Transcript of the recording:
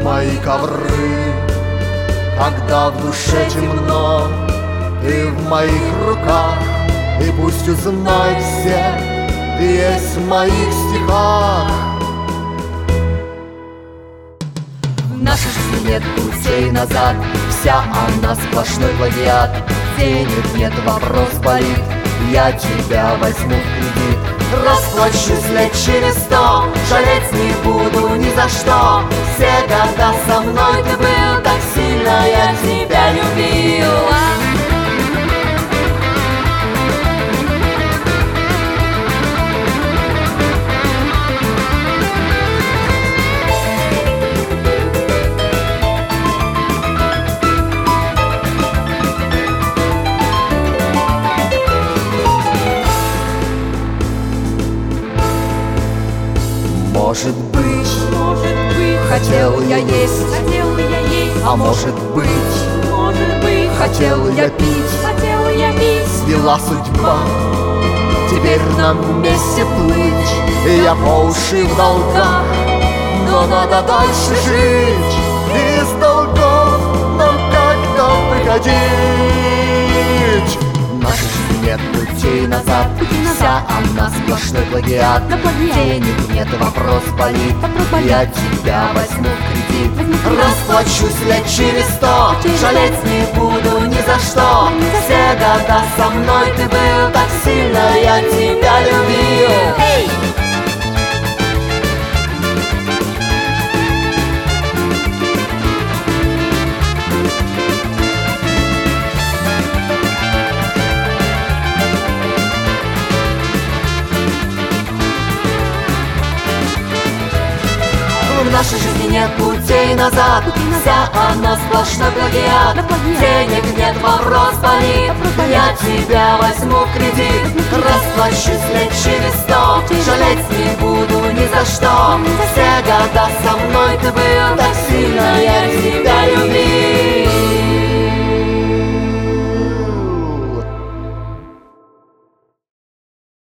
мои ковры. Когда в душе темно, ты в моих руках, и пусть узнают все, ты есть в моих стихах. В нашей жизни нет путей назад, вся она сплошной плагиат. Денег нет, вопрос болит, я тебя возьму в кредит. Расплачусь лет через 100, жалеть не буду ни за что. Все года со мной ты был, так сильно я тебя любил. Может быть, хотел я есть, а может быть, хотел я пить, свела судьба. Теперь нам вместе плыть, я по уши в долгах, но надо дальше жить, и из долгов нам как-то выходить. В нашей жизни нет путей назад, вся она сплошной плагиат. Денег нет, вопрос болит, я тебя возьму в кредит. Расплачусь лет через 100, жалеть не буду ни за что. Все года со мной ты был, так сильно я тебя любил. В нашей жизни нет путей назад, вся она сплошной плагиат. Денег нет, вопрос болит, я тебя возьму в кредит. Расплачусь лет через 100, жалеть не буду ни за что. Все года со мной ты был, так сильно я тебя любил.